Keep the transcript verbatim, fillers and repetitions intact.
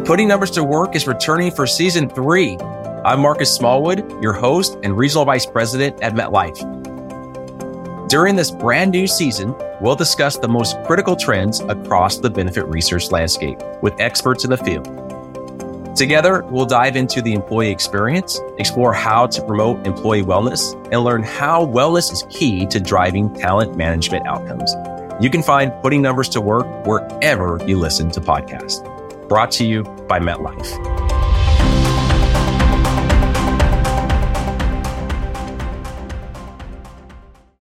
Putting Numbers to Work is returning for season three. I'm Marcus Smallwood, your host and regional vice president at MetLife. During this brand new season, we'll discuss the most critical trends across the benefit research landscape with experts in the field. Together, we'll dive into the employee experience, explore how to promote employee wellness, and learn how wellness is key to driving talent management outcomes. You can find Putting Numbers to Work wherever you listen to podcasts. Brought to you by MetLife.